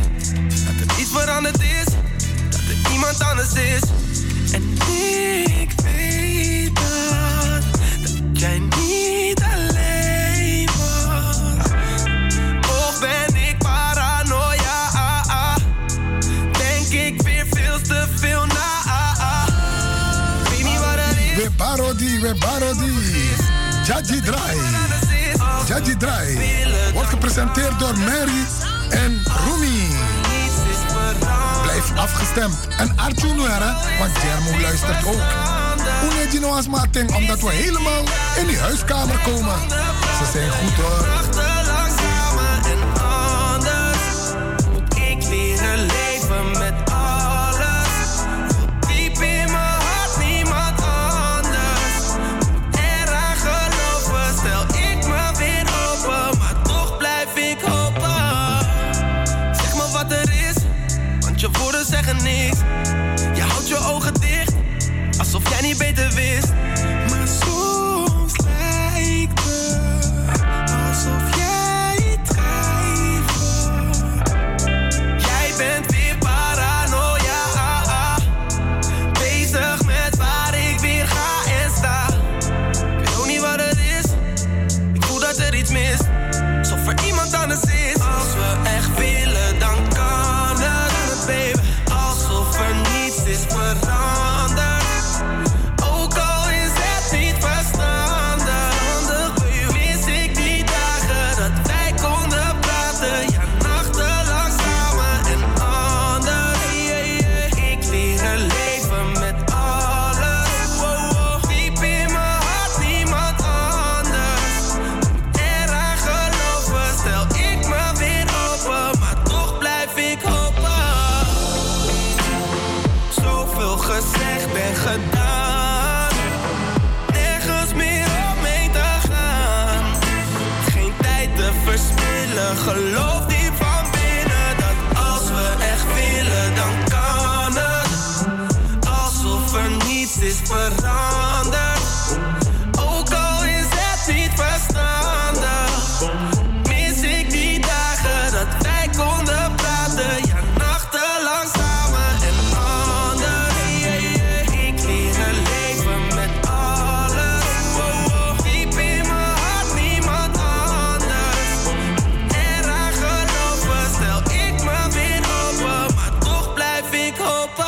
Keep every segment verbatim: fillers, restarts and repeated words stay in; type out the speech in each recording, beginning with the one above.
Dat er iets veranderd is, dat er iemand anders is. En ik weet dat, dat jij niet alleen was. Of ben ik paranoia? Denk ik weer veel te veel na. Weet niet wat het is. We parodi, we parodi. Jaji Drai. Jaji Drai wordt gepresenteerd door Mary en Rumi. Blijf afgestemd. En Arthur Nuera, want Jermo luistert ook. Hoe je nou als mating, omdat we helemaal in die huiskamer komen. Ze zijn goed hoor. Ik leer een leven met alles. Diep in mijn hart, niemand anders. Eraan geloven, stel ik me weer open. Maar toch blijf ik hopen. Zeg me wat er is, want je woorden zeggen niks. Je houdt je ogen dicht, alsof jij niet beter wist. Maar soms lijkt het alsof jij twijfelt. Jij bent weer paranoia, bezig met waar ik weer ga en sta. Ik weet ook niet wat het is, ik voel dat er iets mist, alsof er iemand anders is. Als we echt willen, dan kan het, baby. Alsof er niets is veranderd. Ook al is het niet verstandig, mis ik die dagen dat wij konden praten. Ja, nachtenlang samen en anders. Ik leer een leven met alles. Diep in mijn hart, niemand anders. Eraan geloven, stel ik me weer open. Maar toch blijf ik hopen. Zoveel gezegd en gedaan, nergens meer om mee te gaan. Geen tijd te verspillen, geloof diep van binnen dat als we echt willen, dan kan het. Alsof er niets is veranderd, ook al is het niet verstandig. Mis ik die dagen dat wij konden praten, ja, nachtenlang samen en anders. Ik leer een leven met alles. Diep in mijn hart, niemand anders. Eraan geloven, stel ik me weer open. Maar toch blijf ik hopen.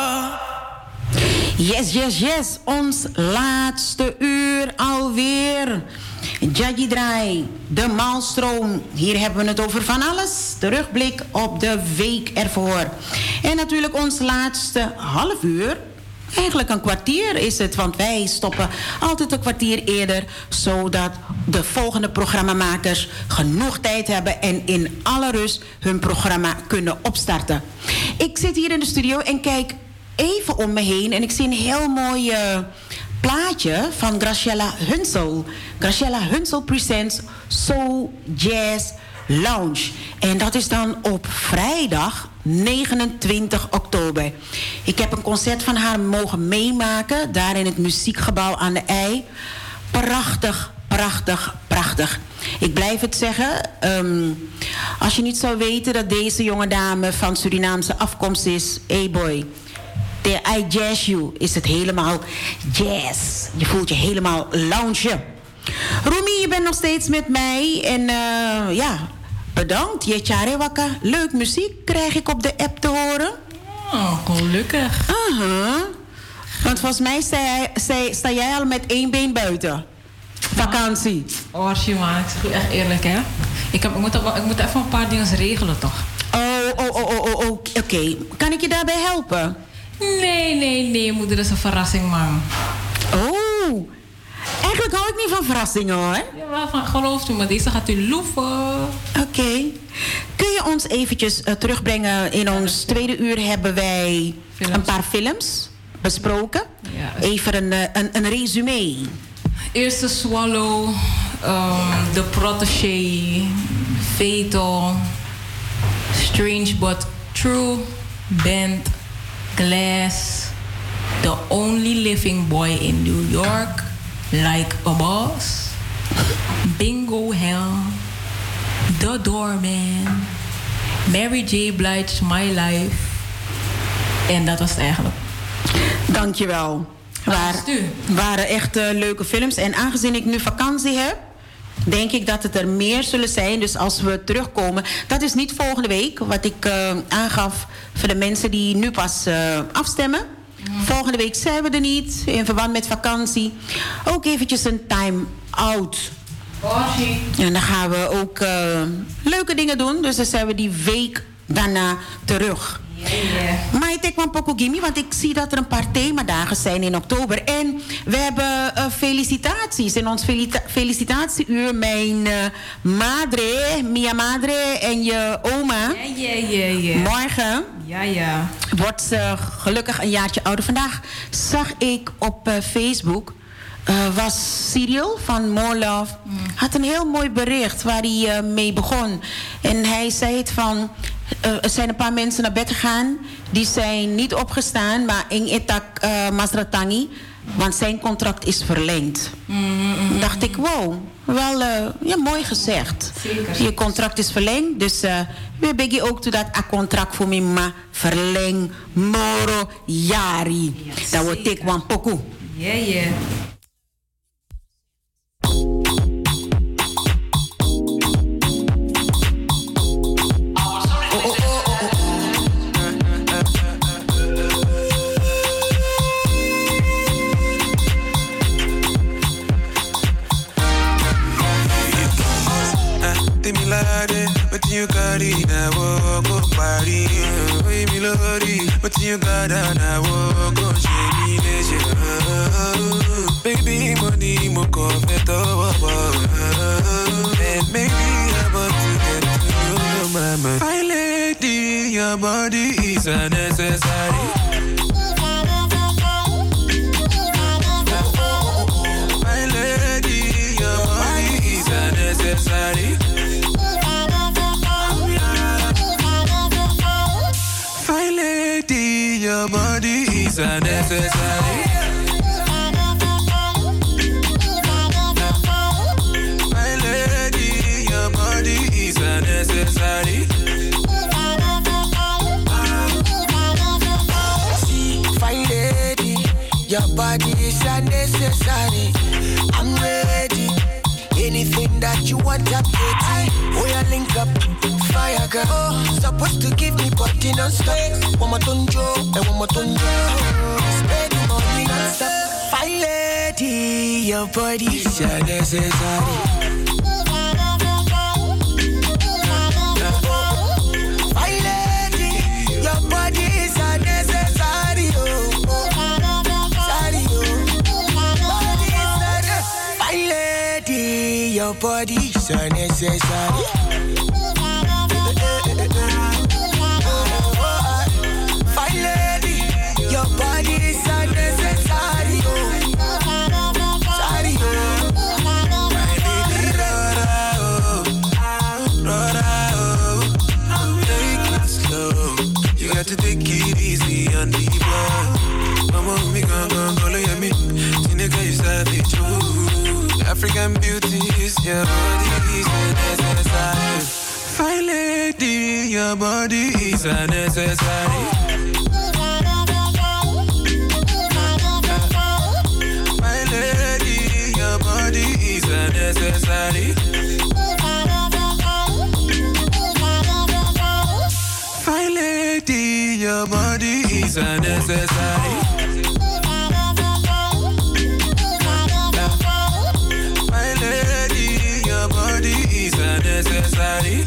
Yes, yes, yes. Ons laatste uur alweer. Jaji Drai, de maalstroom. Hier hebben we het over van alles. Terugblik op de week ervoor. En natuurlijk ons laatste half uur. Eigenlijk een kwartier is het, want wij stoppen altijd een kwartier eerder, zodat de volgende programmamakers genoeg tijd hebben en in alle rust hun programma kunnen opstarten. Ik zit hier in de studio en kijk even om me heen en ik zie een heel mooi uh, plaatje van Graciela Hunsel. Graciela Hunsel presents Soul Jazz Lounge. En dat is dan op vrijdag negenentwintig oktober. Ik heb een concert van haar mogen meemaken, daar in het muziekgebouw aan de IJ. Prachtig, prachtig, prachtig. Ik blijf het zeggen, um, als je niet zou weten dat deze jonge dame van Surinaamse afkomst is, hey boy, de I Jazz You, is het helemaal jazz. Je voelt je helemaal loungen. Rumi, je bent nog steeds met mij en uh, ja, bedankt. Je charewaka. Leuk muziek krijg ik op de app te horen. Oh, gelukkig. Uh-huh. Want volgens mij sta jij, sta, sta jij al met één been buiten. Vakantie. Oh, Shima, ik zeg je echt eerlijk, hè. Ik, heb, ik, moet, ik moet even een paar dingen regelen, toch? Oh, oh, oh, oh, oh, oh. Oké. Okay. Kan ik je daarbij helpen? Nee, nee, nee, moeder, dat is een verrassing, man. Oh. Eigenlijk hou ik niet van verrassingen, hoor. Ja, van, geloof u me, deze gaat u loeven. Oké. Okay. Kun je ons eventjes uh, terugbrengen? In ons tweede uur hebben wij films. Een paar films besproken. Ja, even een, een, een resume. Eerste Swallow, um, The Protégé, Fatal, Strange But True, Bent, Glass, The Only Living Boy in New York, Like a Boss, Bingo Hell, The Doorman, Mary J. Blige, My Life. En dat was het eigenlijk. Dankjewel. Waar, waren echt uh, leuke films. En aangezien ik nu vakantie heb, denk ik dat het er meer zullen zijn. Dus als we terugkomen, dat is niet volgende week, wat ik uh, aangaf voor de mensen die nu pas uh, afstemmen. Mm. Volgende week zijn we er niet, in verband met vakantie. Ook eventjes een time-out. En dan gaan we ook uh, leuke dingen doen. Dus dan zijn we die week daarna terug. Yeah, yeah. Maar ik denk van Pokogimi, want ik zie dat er een paar themadagen zijn in oktober. En we hebben uh, felicitaties. In ons felicita- felicitatieuur mijn uh, madre, mia madre en je oma. Yeah, yeah, yeah, yeah. Morgen yeah, yeah. wordt ze gelukkig een jaartje ouder. Vandaag zag ik op uh, Facebook... Uh, was Cyril van More Love. Mm. Had een heel mooi bericht waar hij uh, mee begon. En hij zei het van... Uh, er zijn een paar mensen naar bed gegaan. Die zijn niet opgestaan. Maar in Etak uh, Masratangi. Want zijn contract is verlengd. Mm-hmm. Dacht ik, wow. Wel uh, ja, mooi gezegd. Zeker. Je contract is verlengd. Dus uh, we begin ook dat a contract voor me ma verleng moro jari. Yes, dat wordt ik wan poku. Yeah, yeah. But you got it, I walk up party. We me lorry, but you got it, I walk up shady baby, money, mo confet and maybe I'm about to get to know my man. My lady, your body is unnecessary. My lady, your body is unnecessary. Your body is unnecessary. My lady, your body is unnecessary. See, fine lady, your body is unnecessary. I'm ready. Anything that you want, I'm ready. Oh, yeah, link up. Fire girl, oh, supposed to give me body non-stop. One more tonjo, and one more tonjo. Spend money non-stop. Fine lady, your body is unnecessary. Fine lady, your body is unnecessary. Sorry, fine lady, your body is unnecessary. To take it easy on the block. Mama, me gon' gon' go look at me. Tineka, you savage, ooh. African beauty is your body is unnecessary. Fine lady, your body is unnecessary. My lady, your body is unnecessary. Your body is unnecessary. My lady, your body is unnecessary.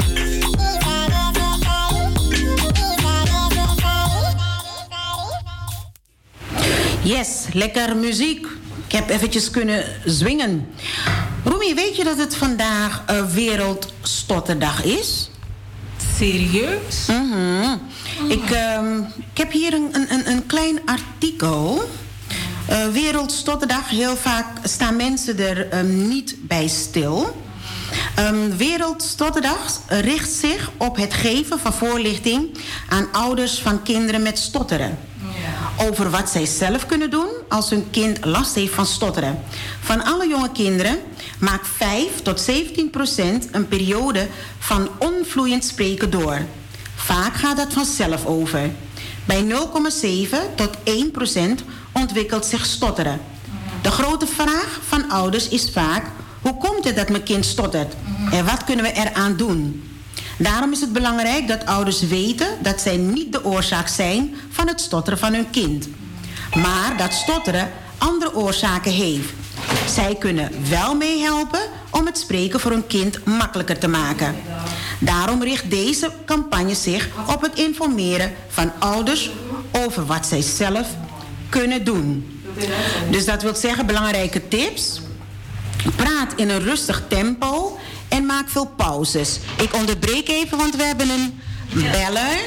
Yes, lekker muziek. Ik heb eventjes kunnen zwingen. Roemie, weet je dat het vandaag uh, Wereldstotterdag is? Serieus? Mm-hmm. Oh. Ik, um, ik heb hier een, een, een klein artikel. Uh, Wereldstotterdag, heel vaak staan mensen er um, niet bij stil. Um, Wereldstotterdag richt zich op het geven van voorlichting aan ouders van kinderen met stotteren. Ja. Over wat zij zelf kunnen doen als hun kind last heeft van stotteren. Van alle jonge kinderen maakt vijf tot zeventien procent een periode van onvloeiend spreken door. Vaak gaat dat vanzelf over. Bij nul komma zeven tot één procent ontwikkelt zich stotteren. De grote vraag van ouders is vaak: hoe komt het dat mijn kind stottert? En wat kunnen we eraan doen? Daarom is het belangrijk dat ouders weten dat zij niet de oorzaak zijn van het stotteren van hun kind. Maar dat stotteren andere oorzaken heeft. Zij kunnen wel meehelpen om het spreken voor hun kind makkelijker te maken. Daarom richt deze campagne zich op het informeren van ouders over wat zij zelf kunnen doen. Dus dat wil zeggen, belangrijke tips. Praat in een rustig tempo en maak veel pauzes. Ik onderbreek even, want we hebben een beller.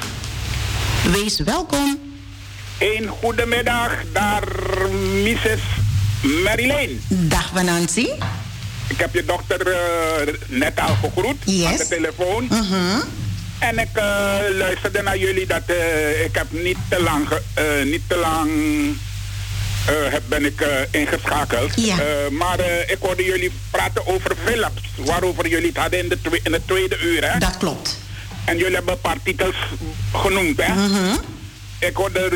Wees welkom. Een goedemiddag, daar missus Marilyn. Dag, Nancy. Ik heb je dochter uh, net al gegroet yes. aan de telefoon. Uh-huh. En ik uh, luisterde naar jullie dat uh, ik heb niet te lang, uh, niet te lang uh, heb, ben ik uh, ingeschakeld. Ja. Uh, maar uh, ik hoorde jullie praten over films, waarover jullie het hadden in, de twe- in het tweede uur. Hè? Dat klopt. En jullie hebben een paar titels genoemd, hè? Uh-huh. Ik hoorde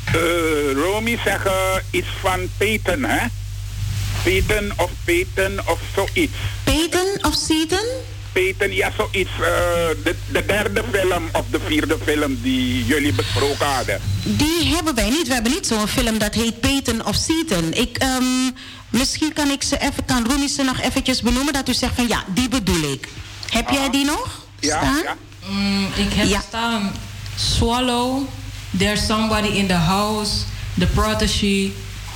uh, Romy zeggen iets van Peyton, hè? Peyton of Peyton of zoiets. Peyton of Seaton? Peyton, ja, zoiets. Uh, de, de derde film of de vierde film die jullie besproken hadden. Die hebben wij niet. We hebben niet zo'n film dat heet Peyton of Seaton. Ik, um, misschien kan ik ze even, kan Romy ze nog eventjes benoemen dat u zegt van ja, die bedoel ik. Heb jij die nog ja, staan? Ja. Mm, ik heb Ja. staan Swallow, There's Somebody in the House, The Protege,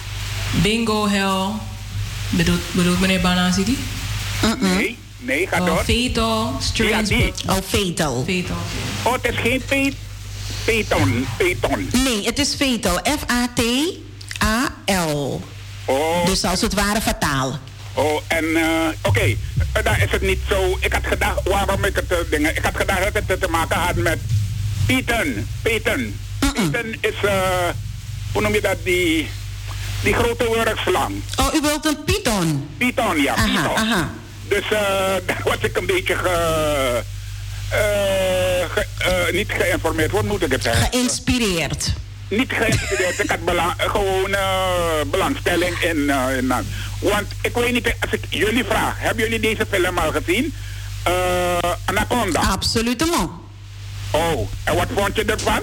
Bingo Hell. Bedoelt, bedoelt meneer Banasi die? Nee, nee, ga Oh, door. Fatal, Strange Ja, die. But- Oh, Fatal. Fatal. Oh, het is geen Pey- Peyton. Peyton. Nee, het is Fatal. F A T A L. Oh, Dus als het ware fataal. oh en uh, oké, okay. uh, dan is het niet zo. Ik had gedacht, waarom ik het uh, dingen. Ik had gedacht dat het te maken had met Peyton. Peyton. Peyton is, uh, hoe noem je dat, die, die grote wurgslang. Oh, u wilt een python? Python, ja, Aha, Python. aha. Dus uh, daar was ik een beetje ge, uh, ge, uh, niet geïnformeerd. Wat moet ik het zeggen? Geïnspireerd. Niet geïnspireerd. Ik had belang, gewoon uh, belangstelling in, uh, in. Want ik weet niet, als ik jullie vraag, hebben jullie deze film al gezien? Uh, Anaconda. Absolutement. Oh, en wat vond je ervan?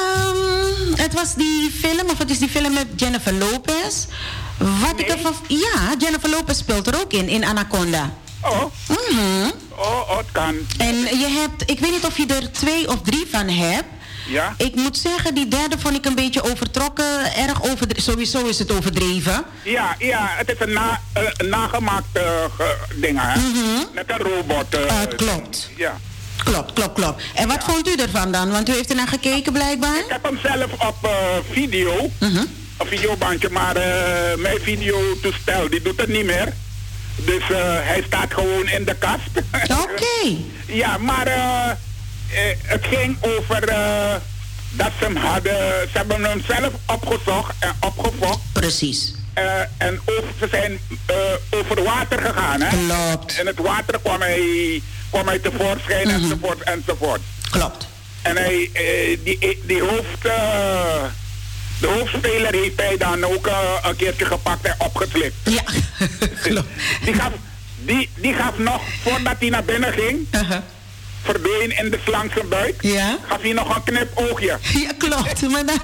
Um, het was die film, of het is die film met Jennifer Lopez. Wat Nee. ik ervan... Ja, Jennifer Lopez speelt er ook in, in Anaconda. Oh, Mhm. oh, oh, het kan. En je hebt, ik weet niet of je er twee of drie van hebt. Ja? Ik moet zeggen, die derde vond ik een beetje overtrokken. Erg overdreven. Sowieso is het overdreven. Ja, ja, het is een, na, uh, een nagemaakt uh, ge- ding, hè? Mhm. Met een robot. Uh, Uh, klopt. Ja. Klopt, klopt, klopt. En wat vond u ervan dan? Want u heeft er naar gekeken blijkbaar. Ik heb hem zelf op uh, video, Mhm. een videobandje, maar uh, mijn videotoestel die doet het niet meer. Dus uh, hij staat gewoon in de kast. Oké. Ja, maar uh, uh, het ging over uh, dat ze hem hadden, ze hebben hem zelf opgezocht en opgefokt. Precies. Uh, en over, ze zijn uh, over water gegaan, hè? Klopt. En het water kwam hij, kwam hij tevoorschijn, Mhm. enzovoort, enzovoort. Klopt. En hij, uh, die, die hoofd, uh, de hoofdspeler heeft hij dan ook uh, een keertje gepakt en opgeslikt. Ja, klopt. Die gaf, die, die gaf nog, voordat hij naar binnen ging, Uh-huh. verdween in de slang zijn buik, Ja? gaf hij nog een knipoogje. Ja, klopt. Maar dan...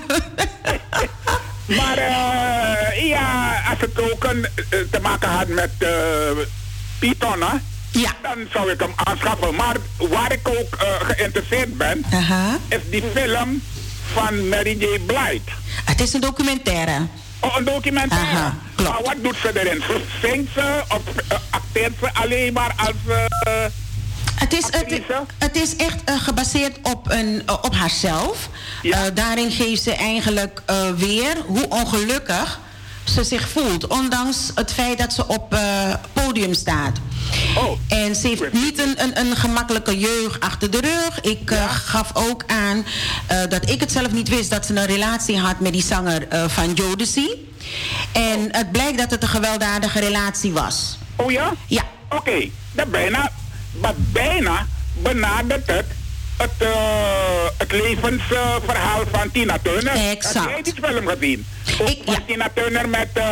Maar uh, ja, als het ook een, uh, te maken had met uh, Python, hè, Ja. dan zou ik hem aanschaffen. Maar waar ik ook uh, geïnteresseerd ben, Aha. is die film van Mary J. Blige. Het is een documentaire. Oh, een documentaire. Aha, klopt. Maar wat doet ze erin? Zingt ze of uh, acteert ze alleen maar als... Uh, Het is, het, Actrice? het is echt uh, gebaseerd op, een, uh, op haarzelf. Ja. Uh, daarin geeft ze eigenlijk uh, weer hoe ongelukkig ze zich voelt. Ondanks het feit dat ze op uh, podium staat. Oh. En ze heeft niet een, een, een gemakkelijke jeugd achter de rug. Ik uh, gaf ook aan uh, dat ik het zelf niet wist dat ze een relatie had met die zanger uh, van Jodeci. En het blijkt dat het een gewelddadige relatie was. Oh ja? Ja. Oké, okay. dat bijna, maar bijna benadert het het, uh, het levensverhaal uh, van Tina Turner. Exact. Heb jij die film gezien? Ook Ik, van ja. Tina Turner met... Uh,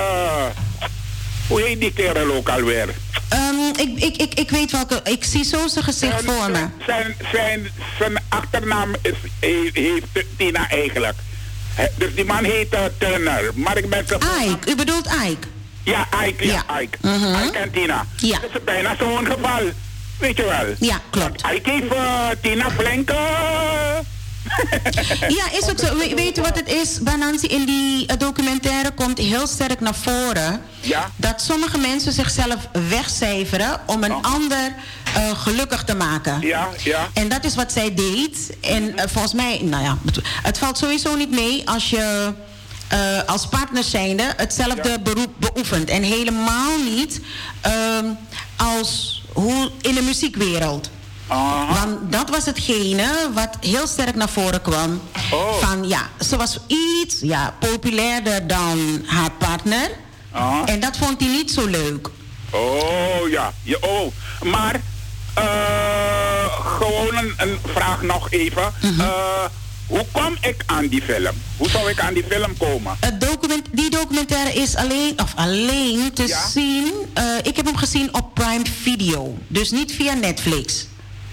hoe heet die kerel ook alweer? Um, ik, ik, ik, ik weet welke... Ik zie zo zijn gezicht Zijn, voor me. Zijn, zijn, zijn achternaam is, heeft Tina eigenlijk. He, dus die man heet uh, Turner. Maar ik ben zo... Ike, u bedoelt Ike? Ja, Ike, ja, Ja. Ike. Mhm. Ike en Tina. Ja. Dat is bijna zo'n geval. Weet je wel? Ja, klopt. Want Ike heeft uh, Tina flink... Uh... Ja, is ook zo. We, weet u wat het is, Banansi? In die uh, documentaire komt heel sterk naar voren... Ja? dat sommige mensen zichzelf wegcijferen om een Oh. ander uh, gelukkig te maken. Ja, ja. En dat is wat zij deed. En uh, volgens mij, nou ja, het, het valt sowieso niet mee als je... Uh, als partners zijnde hetzelfde Ja. beroep beoefent. En helemaal niet uh, als hoe in de muziekwereld. Aha. Want dat was hetgene wat heel sterk naar voren kwam. Oh. Van ja, ze was iets ja, populairder dan haar partner. Aha. En dat vond hij niet zo leuk. Oh, ja. ja oh. Maar, uh, gewoon een, een vraag nog even. Mhm. uh, hoe kom ik aan die film? Hoe zou ik aan die film komen? Het document, die documentaire is alleen, of alleen te Ja? zien. Uh, ik heb hem gezien op Prime Video. Dus niet via Netflix.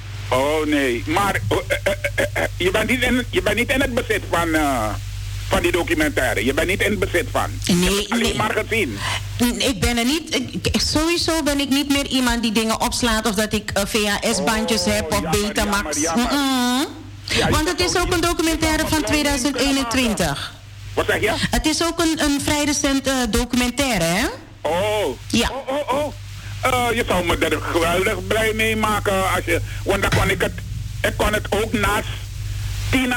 Oh, nee. Maar uh, uh, uh, uh, je, bent niet in, je bent niet in het bezit van, uh, van die documentaire. Je bent niet in het bezit van. Nee, je hebt alleen nee. maar gezien. Ik ben er niet... Ik, sowieso ben ik niet meer iemand die dingen opslaat... of dat ik uh, V H S-bandjes Oh, heb of jammer, Betamax. jammer, jammer. Mm-mm. Ja, Want je het kan is ook een documentaire van tweeduizend eenentwintig. Wat zeg je? Het is ook een, een vrij recente uh, documentaire, hè? Oh. Ja. Oh, oh, oh. Uh, je zou me er geweldig blij mee maken als je... Want dan kon ik het... Ik kon het ook naast Tina...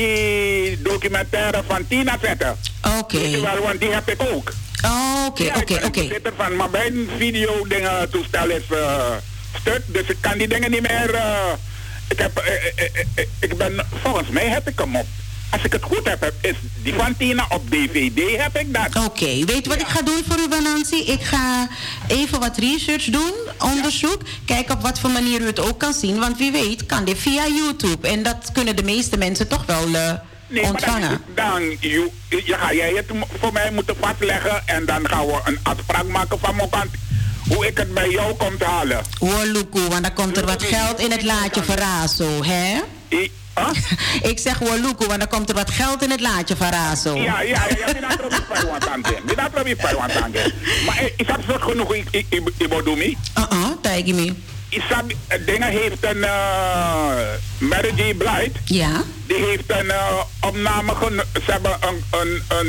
Die documentaire van Tina zetten. Oké. Weet je wel, want die heb ik ook. Oké, Ja, oké, ik ben oké. er zit ervan, maar mijn video dingen toestel is uh, stuk, dus ik kan die dingen niet meer... Uh, ik heb... Uh, uh, uh, uh, ik ben... Volgens mij heb ik hem op. Als ik het goed heb, heb is die van Tina op D V D heb ik dat. Oké, weet je wat ik ga doen voor u, Banansi? Ik ga even wat research doen, onderzoek. Kijken op wat voor manier u het ook kan zien. Want wie weet kan dit via YouTube. En dat kunnen de meeste mensen toch wel uh, Nee, ontvangen. maar dan, dan je, je, ga jij het voor mij moeten vastleggen en dan gaan we een afspraak maken van mijn kant. Hoe ik het bij jou kom te halen. Hoor, Luku, want dan komt er wat geld in het laadje van Razo, hè? I, huh? Ik zeg hoor, Luku, want dan komt er wat geld in het laadje van Razo. Ja, ja, ja, ja, dat is bij wat aan het Dat is bij wat aan het Maar eh, is dat soort genoeg, ik, ik, ik, ik moet doen, me? Uh-uh, tijk je me. Isab, dingen heeft een uh, Mary J. Blige. Ja? Die heeft een uh, opname geno- Ze hebben een, een, een,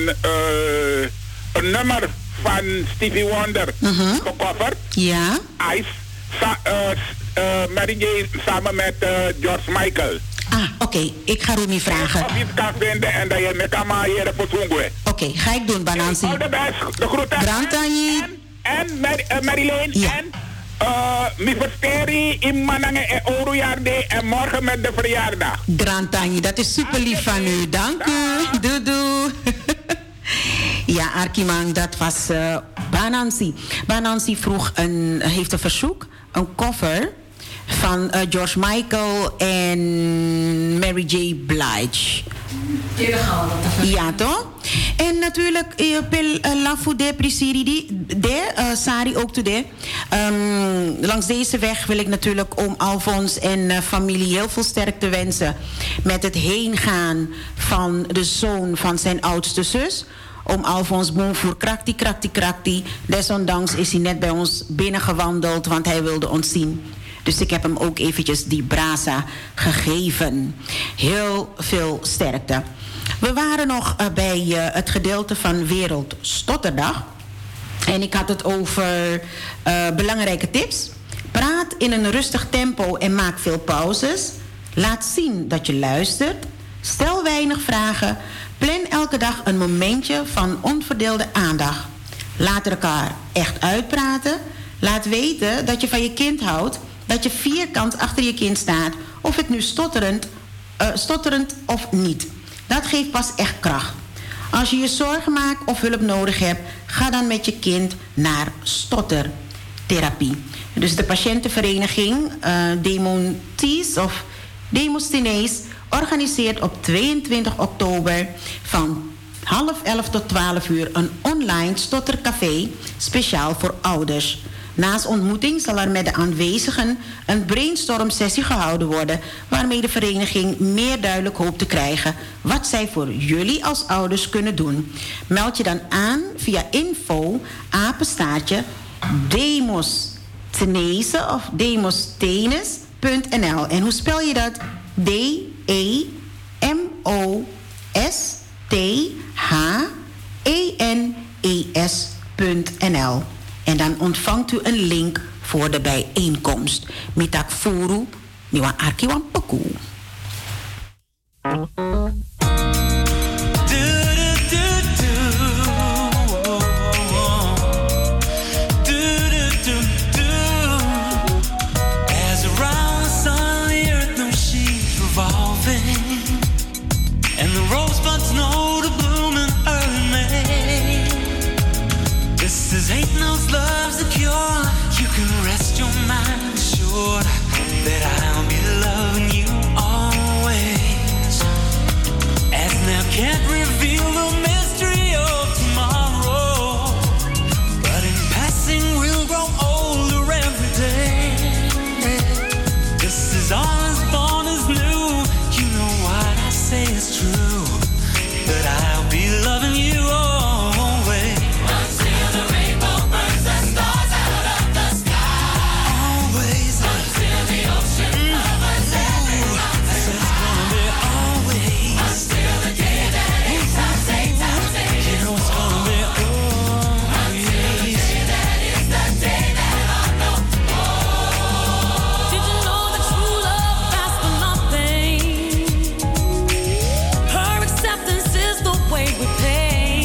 uh, een nummer van Stevie Wonder Mhm. gecoverd. Ja? Ice. Sa- uh, uh, Mary J. samen met uh, George Michael. Ah, oké. Okay. Ik ga Rumi vragen. Of je het kan vinden en dat je me kan maaien voor Zungwe. Oké, okay, ga ik doen, Banansi. All the best. De groeten. Brandtanji. En, en Mar- uh, Marilyn. Ja. En uh, mi versteri in Manange en Orujarde en morgen met de verjaardag. Grantani, dat is super lief van u. Dank u. Doei doei. Ja, Arkimang, dat was uh, Banansi. Banansi vroeg een, heeft een verzoek, een cover van uh, George Michael en Mary J. Blige. Ja, toch? En natuurlijk, uh, pel uh, lafu de prisiri de uh, sari ook today. Um, langs deze weg wil ik natuurlijk oom Alfons en uh, familie heel veel sterkte wensen met het heen gaan van de zoon van zijn oudste zus. Oom Alfons Boenvoer, krakti, krakti, krakti. Desondanks is hij net bij ons binnengewandeld, want hij wilde ons zien. Dus ik heb hem ook eventjes die brasa gegeven. Heel veel sterkte. We waren nog uh, bij uh, het gedeelte van Wereld Stotterdag. En ik had het over uh, belangrijke tips. Praat in een rustig tempo en maak veel pauzes. Laat zien dat je luistert. Stel weinig vragen. Plan elke dag een momentje van onverdeelde aandacht. Laat elkaar echt uitpraten. Laat weten dat je van je kind houdt. Dat je vierkant achter je kind staat. Of het nu stotterend, uh, stotterend of niet. Dat geeft pas echt kracht. Als je je zorgen maakt of hulp nodig hebt, ga dan met je kind naar stottertherapie. Dus de patiëntenvereniging uh, Demonties of Demosthenes organiseert op tweeëntwintig oktober van half elf tot twaalf uur een online stottercafé speciaal voor ouders. Naast ontmoeting zal er met de aanwezigen een brainstorm-sessie gehouden worden, waarmee de vereniging meer duidelijk hoopt te krijgen wat zij voor jullie als ouders kunnen doen. Meld je dan aan via info apenstaartje Demosthenes of demosthenes punt n l. En hoe spel je dat? D E M O S T H E N E S punt n l. En dan ontvangt u een link voor de bijeenkomst. Mitak furu, niwa arki wan poku. Love's the cure. You can rest your mind assured that I'll be loving you always. As now can't reveal the mystery of tomorrow, but in passing we'll grow older every day. This is all as born as new. You know what I say is true, that I'll be loving you always. Her acceptance is the way we pay.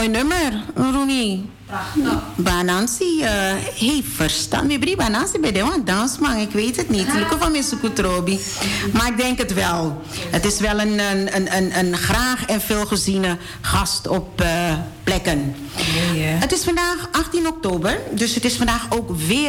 mooi nummer, Roenie. Prachtig. Banansi uh, heeft verstand. Mijn brie Banansi bij de dansman, ik weet het niet. Lukken van mijn Sukutrobi. Maar ik denk het wel. Het is wel een, een, een, een, een graag en veelgeziene gast op uh, plekken. Yeah, yeah. Het is vandaag achttien oktober, dus het is vandaag ook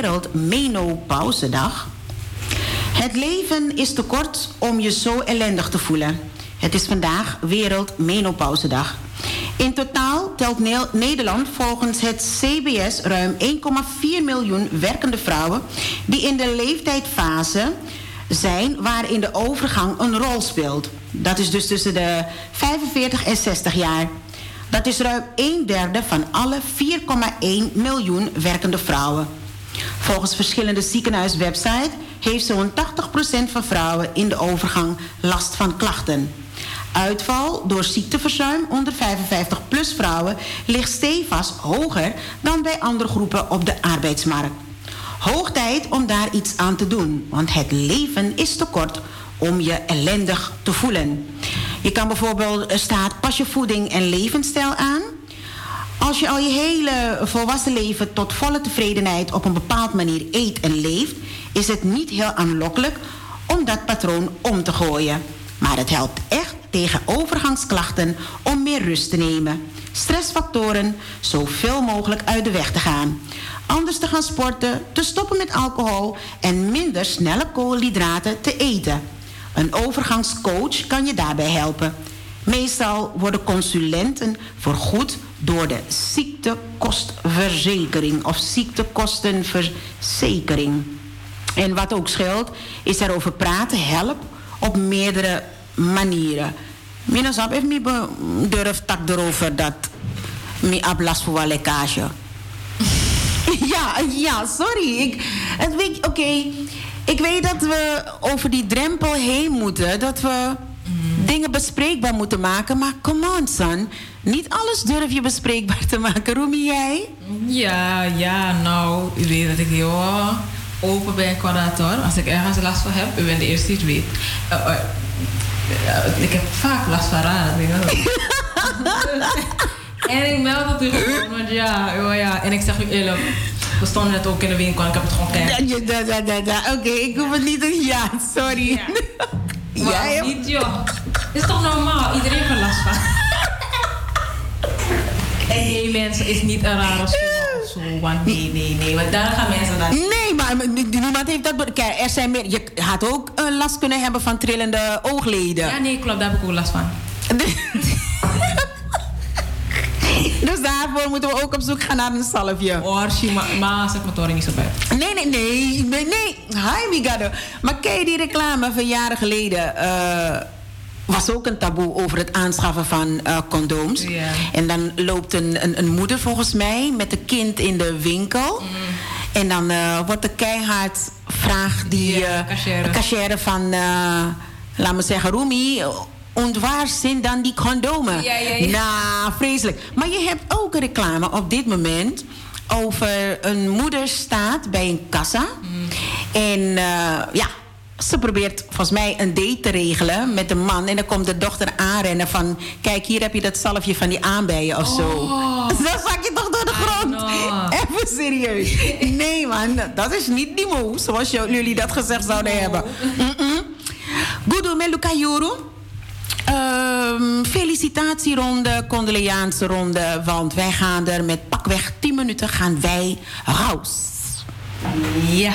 Wereldmenopauzedag. Het leven is te kort om je zo ellendig te voelen. Het is vandaag Wereldmenopauzedag. In totaal telt Nederland volgens het C B S ruim één komma vier miljoen werkende vrouwen die in de leeftijdsfase zijn waarin de overgang een rol speelt. Dat is dus tussen de vijfenveertig en zestig jaar. Dat is ruim een derde van alle vier komma één miljoen werkende vrouwen. Volgens verschillende ziekenhuiswebsites heeft zo'n tachtig procent van vrouwen in de overgang last van klachten. Uitval door ziekteverzuim onder vijfenvijftig plus vrouwen ligt stevast hoger dan bij andere groepen op de arbeidsmarkt. Hoog tijd om daar iets aan te doen, want het leven is te kort om je ellendig te voelen. Je kan bijvoorbeeld, er staat pas je voeding en levensstijl aan. Als je al je hele volwassen leven tot volle tevredenheid op een bepaald manier eet en leeft, is het niet heel aanlokkelijk om dat patroon om te gooien. Maar het helpt echt tegen overgangsklachten om meer rust te nemen. Stressfactoren zoveel mogelijk uit de weg te gaan. Anders te gaan sporten, te stoppen met alcohol en minder snelle koolhydraten te eten. Een overgangscoach kan je daarbij helpen. Meestal worden consulenten vergoed door de ziektekostverzekering of ziektekostenverzekering. En wat ook scheelt, is erover praten helpt op meerdere manieren. Minasap heeft me durft tak erover dat me ablast voor wel lekkage. ja, ja, sorry. Ik, Oké, okay, ik weet dat we over die drempel heen moeten, dat we mm. dingen bespreekbaar moeten maken, maar come on, son. Niet alles durf je bespreekbaar te maken. Roemie, jij? Ja, ja, nou, u weet dat ik heel open ben qua dat, hoor. Als ik ergens last van heb, u bent de eerste die het weet. Uh, uh, uh, ik heb vaak last van raar. En ik meld het u gewoon, want ja, oh ja. En ik zeg u eerlijk, we stonden net ook in de winkel en ik heb het gewoon gekend. Oké, okay, ik hoef het niet te... Ja, sorry. Ja. Maar ja, niet, joh. Het is toch normaal? Iedereen heeft er last van. En nee, mensen, is niet een rare school of zo. Want nee, nee, nee. Want daar gaan mensen dan... Nee, maar niemand heeft dat... Kijk, er zijn meer... Je had ook uh, last kunnen hebben van trillende oogleden. Ja, nee, klopt. Daar heb ik ook last van. Dus daarvoor moeten we ook op zoek gaan naar een salfje. Orsi, maar zet mijn toren niet zo bij. Nee, nee, nee. Nee, nee. Hi, Migado. Maar kijk, die reclame van jaren geleden... Uh, was ook een taboe over het aanschaffen van uh, condooms. Yeah. En dan loopt een, een, een moeder volgens mij met een kind in de winkel. Mm. En dan uh, wordt er keihard vraagt die yeah, uh, cashier. cashier van... Uh, laat me zeggen, Roemie... En waar zijn dan die condomen? Ja, ja, ja. Nou, vreselijk. Maar je hebt ook een reclame op dit moment... over een moeder staat bij een kassa. Mm. En uh, ja... Ze probeert volgens mij een date te regelen met een man. En dan komt de dochter aanrennen van... Kijk, hier heb je dat salfje van die aanbijen of oh. zo. Dan zak je toch door de grond. Even serieus. Nee, man. Dat is niet die moe. Zoals jullie dat gezegd zouden no. hebben. Gudu Meluka Juru. Um, felicitatieronde, condoleanceronde. Want wij gaan er met pakweg tien minuten gaan wij raus. Ja.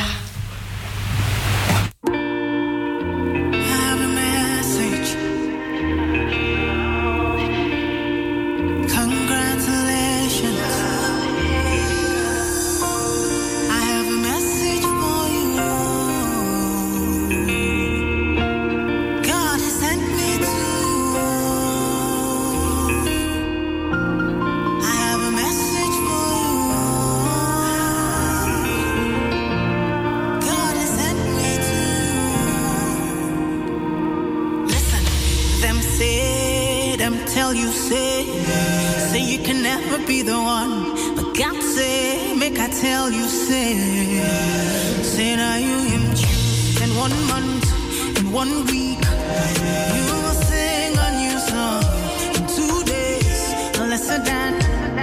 Tell you say, say you can never be the one. But God say, make I tell you say, say now you him choose. In one month, in one week, you will sing a new song. In two days, lesser than.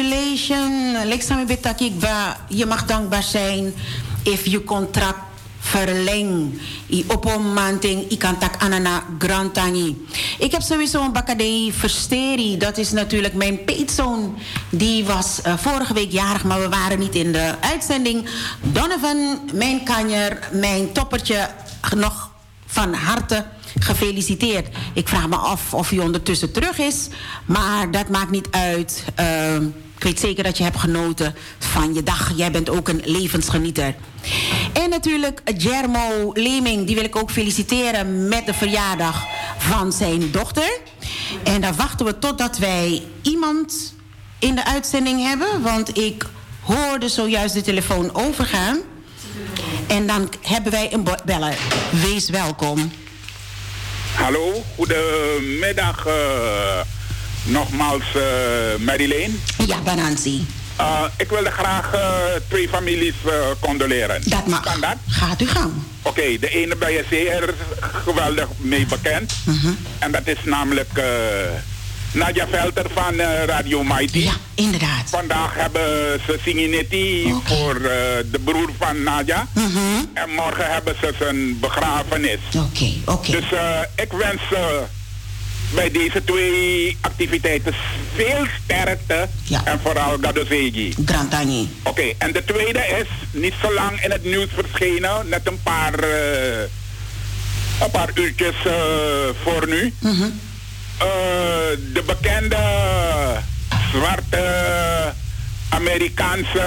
congratulations. Leksami betakik ba, je mag dankbaar zijn if je contract verleng. I opomanting, i kan tak anana grantangi. Ik heb sowieso een bakadei versteri. Dat is natuurlijk mijn peetzoon. Die was uh, vorige week jarig, maar we waren niet in de uitzending. Donovan, mijn kanjer, mijn toppertje, nog van harte gefeliciteerd. Ik vraag me af of hij ondertussen terug is. Maar dat maakt niet uit. Uh, ik weet zeker dat je hebt genoten van je dag. Jij bent ook een levensgenieter. En natuurlijk Jermo Leming. Die wil ik ook feliciteren met de verjaardag van zijn dochter. En dan wachten we totdat wij iemand in de uitzending hebben. Want ik hoorde zojuist de telefoon overgaan. En dan hebben wij een beller. Wees welkom. Hallo, goedemiddag. Uh, nogmaals, uh, Marilyn. Ja, Banansi. Uh, ik wilde graag uh, twee families uh, condoleren. Dat mag. Kan dat? Gaat u gang. Oké, okay, de ene ben je zeer geweldig mee bekend. Uh-huh. En dat is namelijk uh, Nadia Velter van uh, Radio Mighty. Ja, inderdaad. Vandaag hebben ze Singinetti okay. voor uh, de broer van Nadia. Uh-huh. En morgen hebben ze zijn begrafenis. Oké, okay, oké. Okay. Dus uh, ik wens uh, bij deze twee activiteiten veel sterkte. Ja. En vooral Gadozegi. Grantani. Oké, okay, en de tweede is niet zo lang in het nieuws verschenen. Net een paar, uh, een paar uurtjes uh, voor nu. Uh-huh. Uh, de bekende zwarte Amerikaanse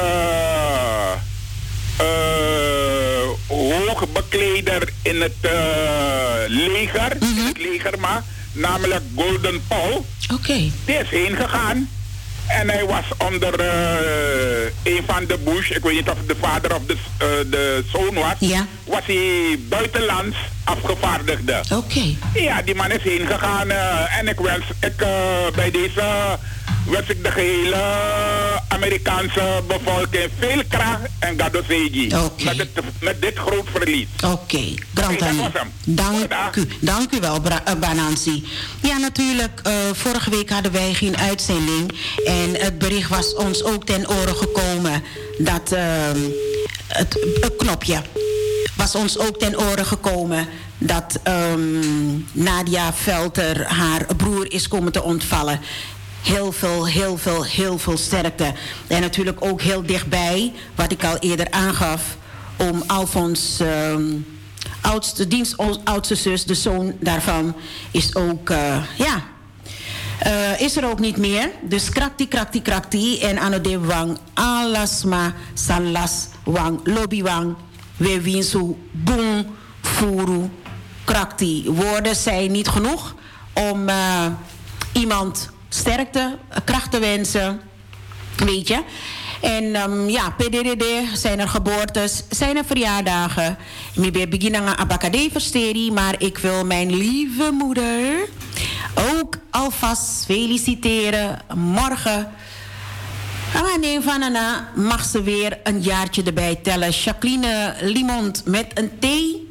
uh, hoogbekleder in het uh, leger, mm-hmm. in het leger maar, namelijk Golden Paul. Oké. Okay. Die is heen gegaan en hij was onder uh, een van de Bush, ik weet niet of de vader of de, uh, de zoon was, ja. was hij buitenlands afgevaardigde. Oké. Okay. Ja, die man is heen gegaan uh, en ik wens, ik, uh, bij deze wens ik de gehele Amerikaanse bevolking veel kracht en Gadozegi. Okay. Met, met dit groot verlies. Oké, okay. Grantani. Hey, dank u, dank u wel, Bra- uh, Banansi. Ja, natuurlijk, uh, vorige week hadden wij geen uitzending. En het bericht was ons ook ten oren gekomen dat uh, het, het knopje was ons ook ten oren gekomen dat um, Nadia Velter haar broer is komen te ontvallen. Heel veel, heel veel, heel veel sterkte. En natuurlijk ook heel dichtbij, wat ik al eerder aangaf, om Alfons, um, oudste, dienst, oudste zus, de zoon daarvan, is ook, uh, ja, uh, is er ook niet meer. Dus krakti, krakti, krakti. En anode wang, alasma, salas, wang, lobby wang, we winsu, boom, furu, krakti. Woorden zijn niet genoeg om uh, iemand sterkte, kracht te wensen, weet je. En um, ja, P D D D zijn er geboortes, zijn er verjaardagen. Ik ben beginnen aan abakade versteri, maar ik wil mijn lieve moeder ook alvast feliciteren. Morgen, aan een van Anna, mag ze weer een jaartje erbij tellen. Jacqueline Limond met een T,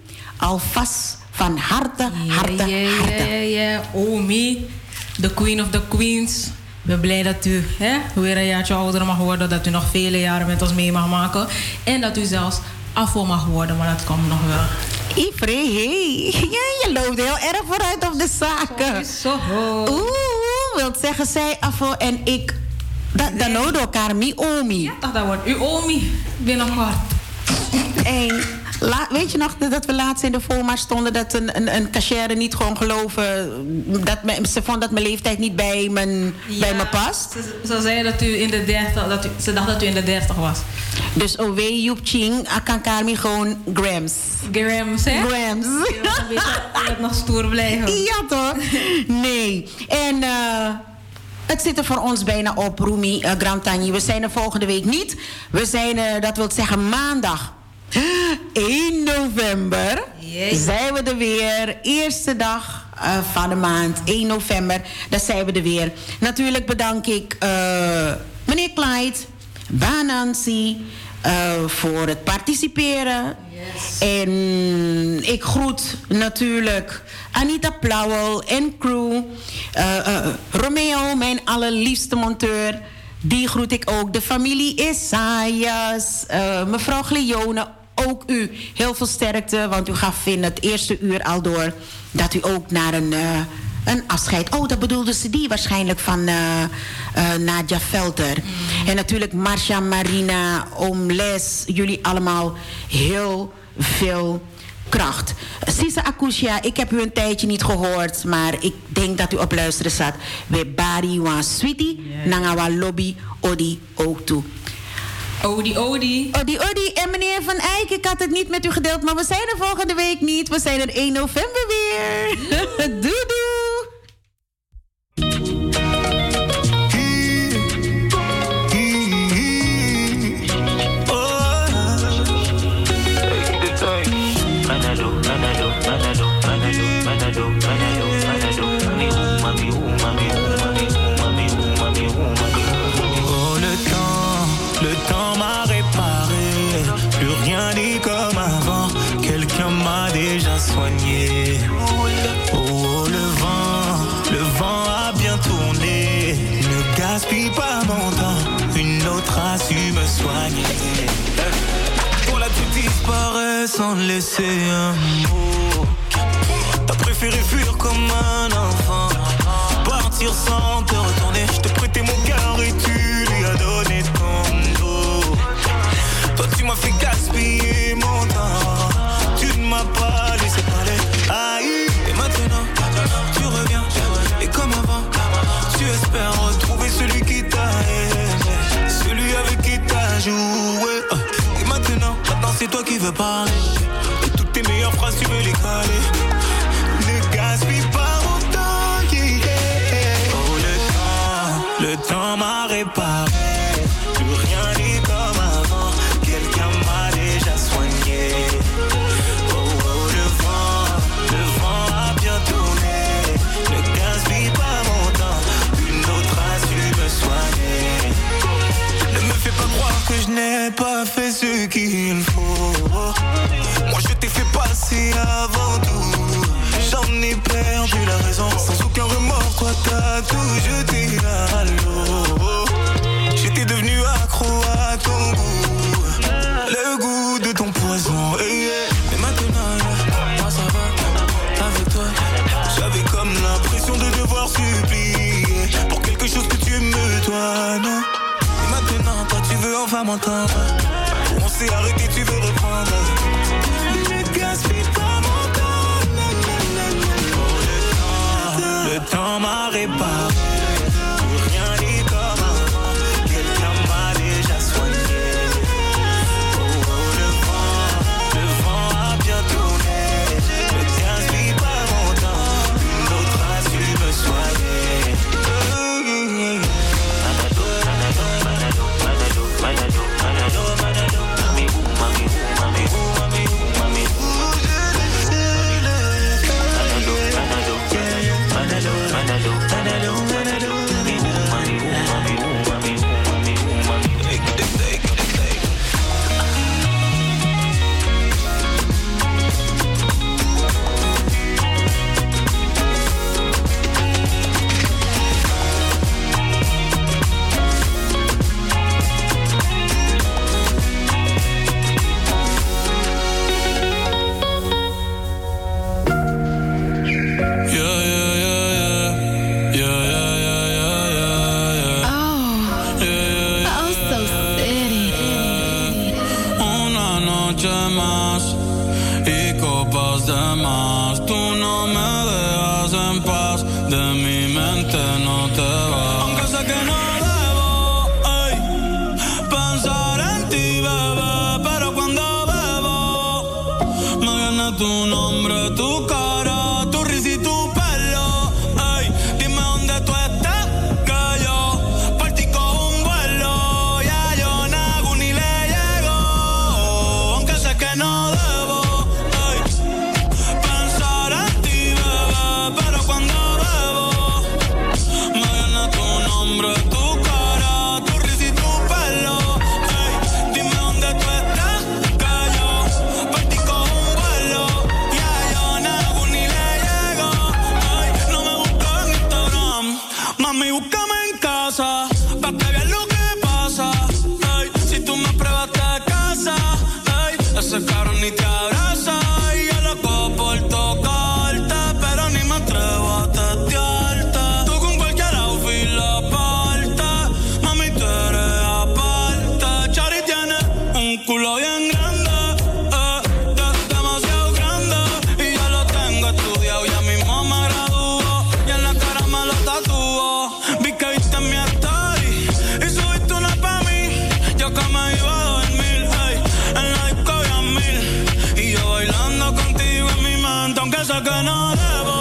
alvast van harte, harte, yeah, yeah, harte. Ja, ja, ja, Omi. De queen of the queens. Ik ben blij dat u hè, weer een jaartje ouder mag worden. Dat u nog vele jaren met ons mee mag maken. En dat u zelfs afval mag worden. Maar dat komt nog wel. Ifre, hey. Ja, je loopt heel erg vooruit op de zaken. Zo. Oeh, wilt zeggen zij afval en ik. Da, dan nodig elkaar mi omi. Ja, toch, dat wordt uw omi binnenkort. En la, weet je nog dat we laatst in de FOMA stonden dat een, een, een cashier niet gewoon geloven dat me, ze vond dat mijn leeftijd niet bij, mijn, ja, bij me past. Ze, ze zei dat u in de dertig, dat u, ze dacht dat u in de dertig was. Dus O W Joep Ching, kan Karmi gewoon grams. Grams, hè? Grams. Je wilt nog stoer blijven. Ja toch? Nee. En uh, het zit er voor ons bijna op, Rumi uh, Grantani. We zijn er volgende week niet. We zijn er, dat wil zeggen maandag. één november Jee. Zijn we er weer. Eerste dag uh, van de maand, één november. Daar zijn we er weer. Natuurlijk bedank ik uh, meneer Clyde, Banansi, uh, voor het participeren. Yes. En ik groet natuurlijk Anita Plauwel en crew. Uh, uh, Romeo, mijn allerliefste monteur. Die groet ik ook. De familie Isaias, uh, mevrouw Gleone, ook u. Heel veel sterkte, want u gaf in het eerste uur al door dat u ook naar een, uh, een afscheid... Oh, dat bedoelde ze die waarschijnlijk van uh, uh, Nadia Velter. Mm. En natuurlijk Marcia, Marina, oom Les, jullie allemaal heel veel kracht. Sisa Akusha, ik heb u een tijdje niet gehoord, maar ik denk dat u op luisteren zat. We bari wan sweetie, yeah. Nangawa lobby, odi ook toe. Odi, odi. Odi, odi. En meneer Van Eyck, ik had het niet met u gedeeld, maar we zijn er volgende week niet. We zijn er één november weer. Doei, doei. Soigné. Oh, oh, le vent, le vent a bien tourné. Ne gaspille pas mon temps, une autre a su me soigner. Voilà, tu disparais sans laisser un mot. T'as préféré fuir comme un enfant, partir sans te retourner. Je t'ai prêté mon cœur et tu lui as donné ton dos. Toi tu m'as fait gaspiller mon temps, tu ne m'as pas laissé parler. Aïe, et maintenant, tu reviens. Et comme avant, tu espères retrouver celui qui t'a aimé, celui avec qui t'as joué. Et maintenant, maintenant c'est toi qui veux parler. Et toutes tes meilleures phrases tu veux les caler. Ne gaspille pas mon temps, yeah, yeah. Oh le temps, le temps m'a réparé. Plus rien n'est comme avant, quelqu'un m'a déjà soigné. Que je n'ai pas fait ce qu'il faut. Moi je t'ai fait passer avant tout. J'en ai perdu la raison. Sans aucun remords, toi t'as tout jeté à l'eau. J'étais devenu accro à ton goût, le goût de ton poison. Et yeah. maintenant, moi ça va, avec toi. J'avais comme l'impression de devoir supplier pour quelque chose que tu me dois, non. Maintenant, toi tu veux enfin m'entendre. On s'est arrêté, tu veux reprendre. Ne gaspille pas mon temps. Oh, le temps, le temps m'a réparé. Plus rien n'est comme avant, quelqu'un m'a déjà soigné. Oh, oh, le vent, le vent a bien tourné. Ne gaspille pas mon temps, une autre a su me soigner. Mami, búscame en casa, pa' que veas lo que abraza y yo loco por tocarte, pero ni me atrevo a testearte. Tú con cualquier outfit la parte, mami tú eres aparte. Chari tiene un culo bien grande, eh, de, demasiado grande, y ya lo tengo estudiado, ya mismo me graduó, y en la cara me lo tatuó. Vi que viste mi story y subiste una pa' mí, yo que me iba a dormir, hey, en la disco había mil, y yo bailando contigo en mi mente, aunque sé que no debo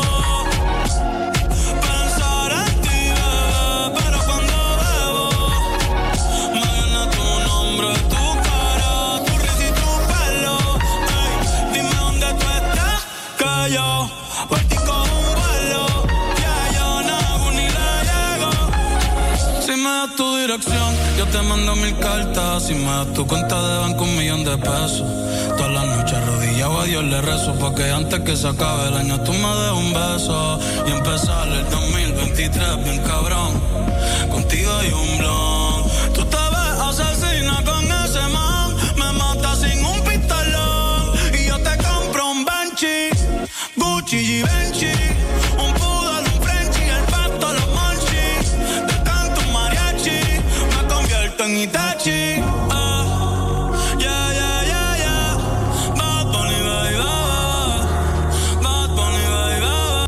pensar en ti, bebé, pero cuando bebo me viene tu nombre, tu cara, tu risa y tu pelo, hey, dime dónde tú estás, que yo por ti cojo un vuelo, que yo no hago ni le llego. Si me das tu dirección, yo te mando mil cartas. Si me das tu cuenta de banco, un millón de pesos. Todas las noches arrodillado a Dios le rezo, porque antes que se acabe el año tú me des un beso y empezar el dos mil veintitrés bien cabrón. Contigo hay un blon. Tú te ves asesina con ese man, me matas sin un pistolón, y yo te compro un Banshee, Gucci y Benchi, un poodle, un Frenchie, el pato, los monchis. Te canto un mariachi, me convierto en Itachi. Ah, yeah, yeah, yeah, yeah. Bad Bunny, baby. Bad Bunny, baby.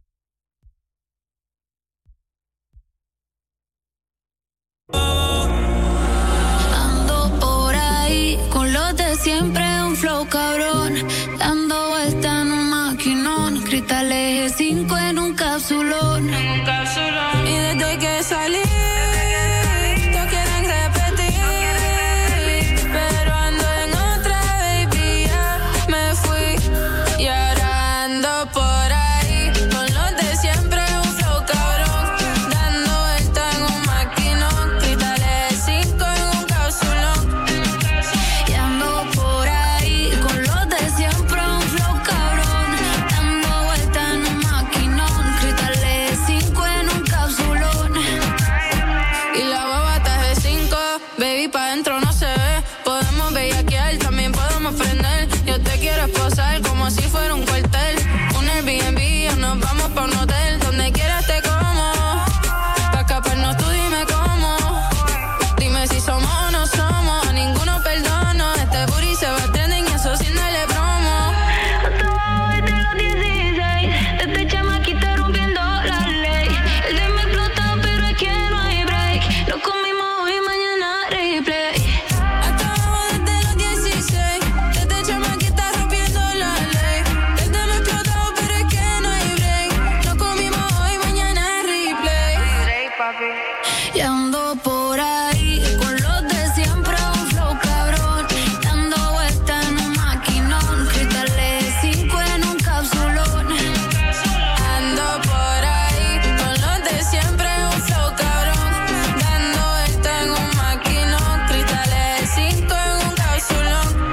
Ando por ahí con los de siempre, un flow cabrón, dando vuelta en un maquinón, cristal eje cinco en un capsulón. Y desde que salí, todos quieren repetir, pero ando en otra, baby, ya me fui. Y ahora ando por ahí con los de siempre, un flow cabrón, dando vuelta en un maquinón, cristal eje cinco en un capsulón. Y ando por ahí con los de siempre, un flow cabrón, dando vuelta en un maquinón, cristal eje cinco en un capsulón. Y la baba está de cinco, baby, pa' dentro no se ve. Podemos bellaquear, también podemos prender. Yo te quiero esposar como si fuera un cuartel. Un Airbnb o nos vamos pa' un hotel. Donde quieras te como, pa' escaparnos tú dime cómo. Dime si somos o no somos, a ninguno perdono. Este booty se va trending y eso sin darle promo. Hasta desde los dieciséis, desde chamaquita rompiendo la ley. El de me explota pero es que no hay break. Lo comimos hoy, mañana replay. Hasta abajo desde los dieciséis, desde chamaquita rompiendo la ley. El de me explota pero es que no hay break. Lo comimos hoy, mañana replay. Y ando por ahí con los de siempre, un flow cabrón, dando vuelta en un maquinón, cristal eje cinco en un capsulón. Ando por ahí con los de siempre, un flow cabrón, dando vuelta en un maquinón, cristal eje cinco en un capsulón.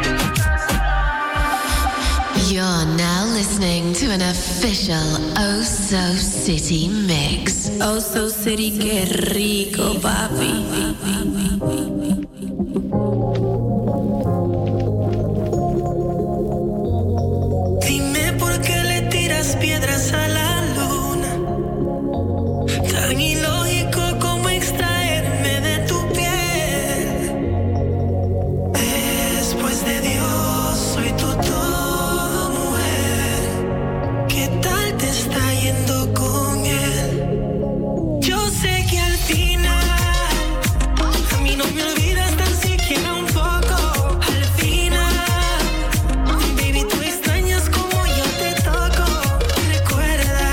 You're now listening to an official Oh So City mix. Oh So City, qué rico, papi. Dime por qué le tiras piedras a la luna. Tan ilógico como extraerme de tu piel. Después de Dios, soy tu todo, mujer. ¿Qué tal te está yendo con él? Yo sé que al final a mí no me olvidas tan siquiera un poco. Al final, baby, tú extrañas como yo te toco. Recuerda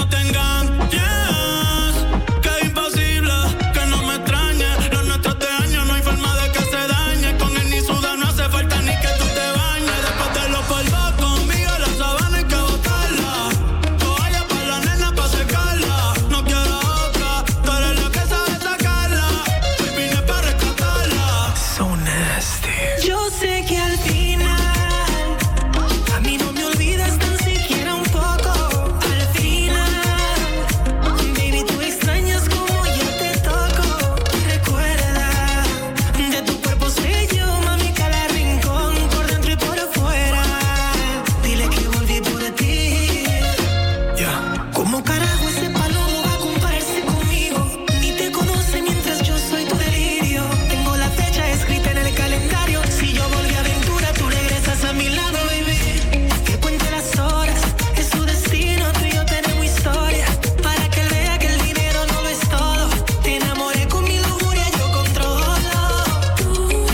no te engañes, que es imposible que no me extrañe. Los nuestros de años no hay forma de que se dañe. Con él ni suda, no hace falta ni que tú te bañes. Después de los polvos conmigo, la sabana hay que botarla. Toalla para la nena pa' secarla. No quiero otra, tú eres la que sabe sacarla. Hoy vine pa' rescatarla. So nasty. Yo sé que al final a mí no me olvidas tan siquiera un poco. Al final, baby, tú extrañas como yo te toco. Recuerda, de tu cuerpo soy yo, mami, cada rincón, por dentro y por afuera. Dile que volví por ti. Yeah. ¿Cómo carajo ese palomo va a compararse conmigo? Ni te conoce mientras yo soy tu delirio. Tengo la fecha escrita en el calendario. Si yo volví a aventura, tú regresas a mi lado, baby. Que cuente las horas, es su destino. Tú y yo tenemos historia. Para que él vea que el dinero no lo es todo. Te enamoré con mi lujuria, yo controlo. Tú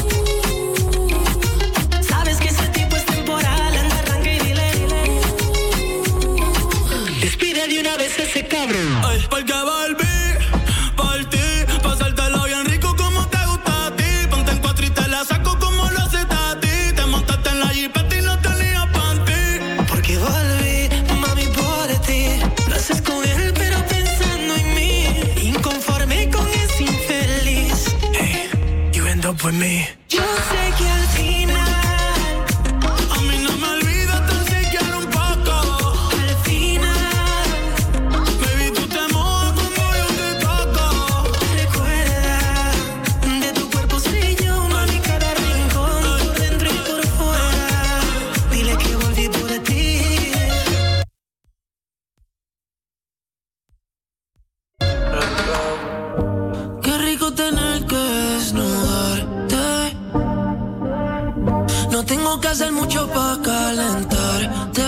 sabes que ese tipo es temporal. Anda, arranca y dile. Despide de una vez ese cabrón. Ay, porque volví por ti, pasártelo bien rico como te gusta a ti. Ponte en cuatro y te la saco como lo haces a ti. Te montaste en la jipeta y no tenías panty. Porque volví, mami, por ti. Lo haces con él, pero pensando en mí. Inconforme con ese infeliz. Hey, you end up with me. Yo sé que al final, A mí no me olvidas tan siquiera un poco. al final, Baby, tú te mojas como yo te toco. recuerda, de tu cuerpo soy yo, mami, cada rincón, por dentro y por fuera. Dile que volví por ti. Qué rico tener que desnudarte. No tengo que hacer mucho pa' calentarte.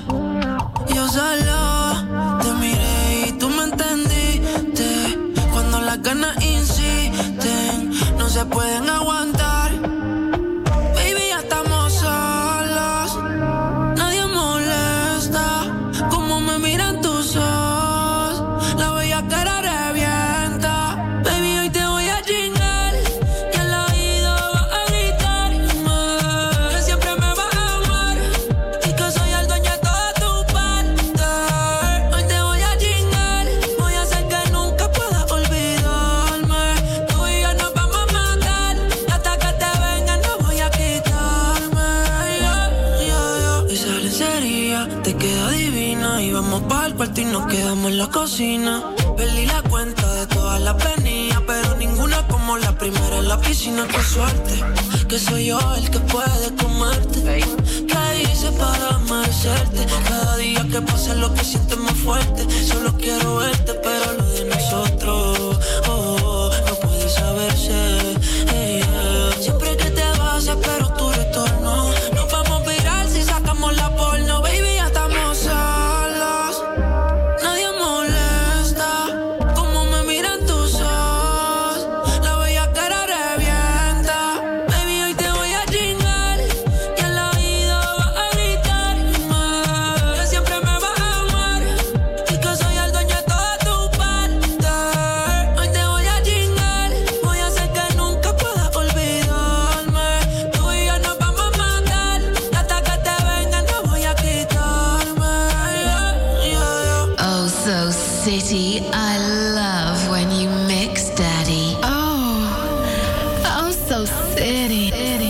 Yo solo te miré y tú me entendiste. Cuando las ganas insisten, no se pueden aguantar. Baby, ya estamos solos. Nadie molesta como me miran tus ojos. La bellaquera revienta. Baby, hoy te voy a chingar y al oído vas a gritarme que siempre me vas a amar y que soy el dueño de toda tu parte. Hoy te voy a chingar, voy a hacer que nunca puedas olvidarme. Tú y yo nos vamos a matar y hasta que te venga no voy a quitarme. Yeah, yeah, yeah. Esa lencería te queda divina y vamos para el cuarto y nos quedamos en la cocina. Perdí la cuenta de todas las venidas, pero ninguna como la primera en la piscina. Qué suerte, que soy yo el que puede comerte. ¿Qué hice para merecerte? Cada día que pasa lo que sientes más fuerte. Solo quiero verte, pero lo de nosotros oh, oh, no puede saberse. Hey, yeah. Siempre que te vas espero tu retorno. Nos vamos a virar si sacamos la porno. Baby, ya estamos solos. Nadie molesta como me miran tus ojos. La bellaquera revienta. Baby, hoy te voy a chingar y al oído vas a gritarme que siempre me vas a amar y que soy el dueño de toda tu parte. Hoy te voy a chingar, voy a hacer que nunca puedas olvidarme. Tú y yo nos vamos a matar y hasta que te venga no voy a quitarme. Yeah, yeah, yeah. Oh, so city, I love when you mix, Daddy. Oh, oh, so city.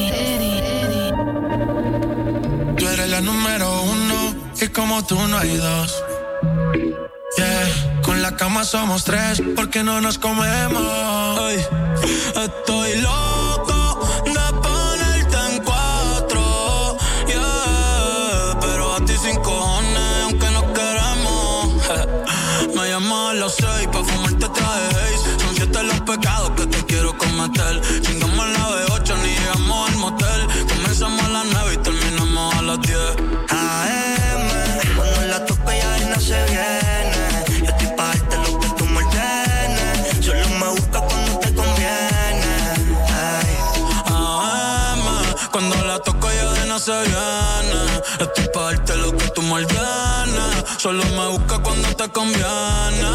Tú eres la número uno y como tú no hay dos. Yeah, con la cama somos tres porque no nos comemos. Ay, estoy loco de ponerte en cuatro. Yeah, pero a ti sin cojones aunque nos queremos. Me llamas a las seis pa' fumarte traje Haze. Son siete los pecados que te quiero cometer. Chingamos a la B ocho ni llegamos al motel. Comenzamos a las nueve y terminamos a las diez. A M, cuando la toco ya no se viene. Yo estoy pa' darte lo que tú me ordenes. Solo me buscas cuando te conviene. Ay. A M, cuando la toco ya de no se se viene. Estoy pa' darte lo que tú me ordenes. Solo me busca cuando te conviene.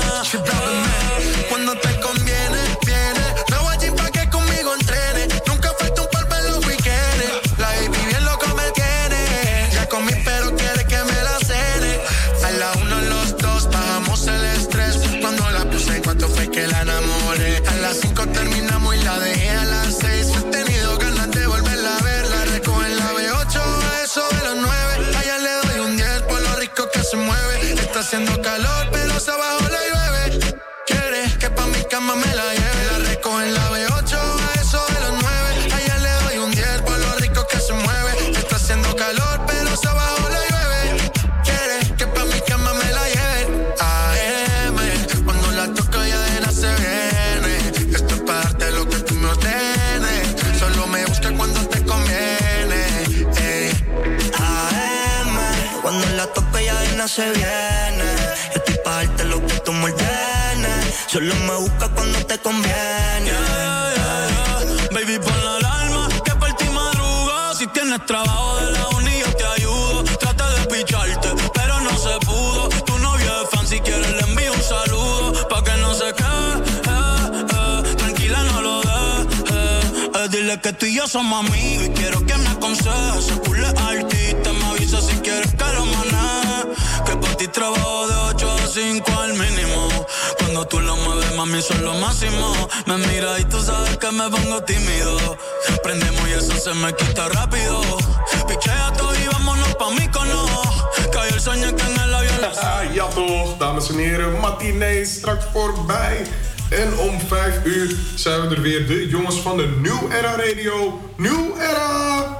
Cuando te conviene, viene. Me voy allí pa' que conmigo entrene. Nunca falta un par en los weekends. La baby bien loco me tiene. Ya comí pero quiere que me la cene. A la uno los dos bajamos el estrés. Cuando la puse en cuanto fue que la enamoré. A las cinco terminamos y la dejé a las seis. He tenido ganas de volverla a ver. La recojo en la B ocho a eso de los nueve. Allá le doy un diez por lo rico que se mueve. Está haciendo calor pero se abajo la llueve. Quiere que pa' mi cama me la lleve. La recojo en la B ocho a eso de los nueve. Allá le doy un diez por lo rico que se mueve. Está haciendo calor pero se abajo la llueve. Quiere que pa' mi cama me la lleve. A M, cuando la toco ya de nada se viene. Esto es pa' darte lo que tú me ordenes. Solo me busca cuando te conviene. Ey. A M, cuando la toco ya de nada se viene. Estoy pa' darte lo que tú me ordenes. Solo me busca cuando te conviene. Yeah, yeah, yeah. Baby, pon la alarma que por ti madruga. Si tienes trabajo de la uni yo te ayudo. Trata de picharte, pero no se pudo. Tu novio es fan, si quieres le envío un saludo. Pa' que no se quede, eh, eh. Tranquila, no lo dejes, eh, eh. Dile que tú y yo somos amigos y quiero que me aconsejes. Se culé artista, me avisa si quieres que lo maneje. Que por ti trabajo de ocho a cinco al mínimo. Cuando tú lo mueves, mami, son lo máximo. Me mira y tú sabes que me pongo tímido. Prendemos y eso se me quita rápido. Pichea todo y vámonos pa' Mykono. Cayó el sueño que en el avión. Ah, ja toch, dames en heren. Matinee straks voorbij. En om vijf uur zijn we er weer. De jongens van de New Era Radio. New Era!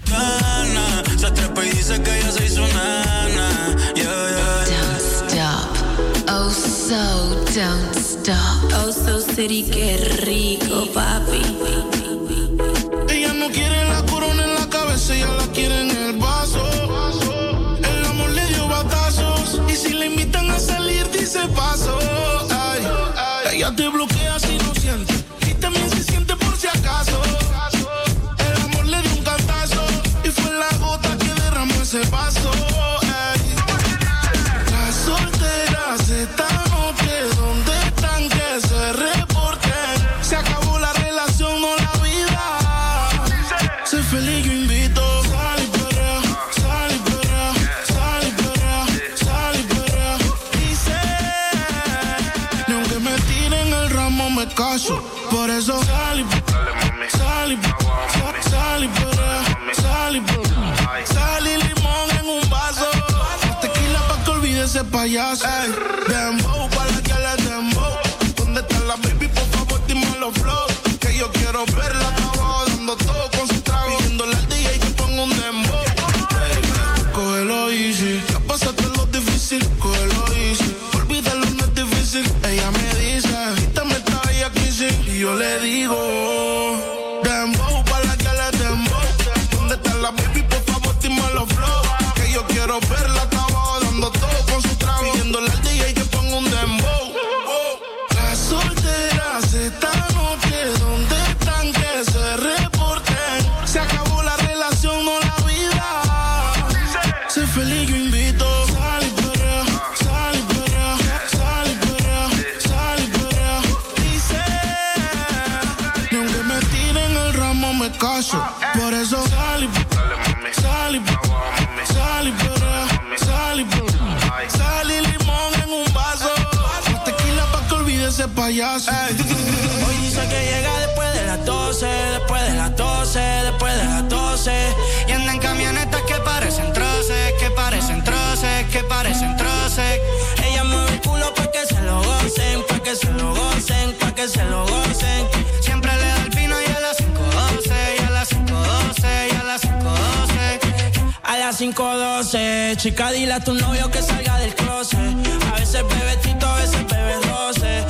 Nana, se trepa y dice que ella se hizo nana. Yeah, yeah. Don't stop. Oh, so don't stop. Oh, so city, qué rico, papi. Ella no quiere la corona en la cabeza, ella la quiere en el vaso. El amor le dio batazos. Y si le invitan a salir, dice paso. Ay, ella te bloquea si no siente. Y también se siente por si acaso. El amor le dio un cantazo. Y fue la gota que derramó ese vaso. Ay. Las solteras esta noche, ¿dónde están? Que se reporten. Se acabó la relación, no la vida. Sé feliz, yo invito. Sal y perrea, sal y perrea, sal y perrea, sal y perrea. Dice, ni aunque me tiren el ramo me caso. Por eso sal y sal y sal y perrea, sal y sal y limón en un vaso. Tequila pa' que olvide ese payaso. Ey, dembow, pa' la que le dembow. ¿Dónde está la baby? Por favor, dime los flow. Que yo quiero verla abajo dando todo con su trago. Pidiéndole al D J que ponga un dembow. Baby, cógelo easy. Ya pasaste lo difícil, cógelo easy. Olvídalo, no es difícil. Ella me dice, quítame esta bella crisis. Y yo le digo, dembow, pa' la que le dembow. ¿Dónde está la baby? Por favor, dime los flow. Que yo quiero verla abajo dando todo con su trago. Pidiéndole al D J que ponga un dembow. Las solteras esta noche, ¿dónde están? Que se reporten. Se acabó la relación, no la vida. Sé feliz, yo invito. Sal y perrea, sal y perrea, sal y perrea, sal y perrea. Dice, ni aunque me tiren el ramo me caso. Por eso sal y sal y sal y perrea, sal y sal y limón en un vaso. Tequila pa' que olvide ese payaso. Ey. Hoy dice que llega después de las doce, después de las doce, después de las doce. Y anda en camionetas que parecen troces, que parecen troces, que parecen troces. Ella mueve el culo pa' que se lo gocen, pa' que se lo gocen, pa' que se lo gocen. Siempre le da el vino y a las cinco doce, y a las cinco doce, y a las cinco doce. A las cinco doce, chica, dile a tu novio que salga del closet. A veces bebe tito, a veces bebe roce.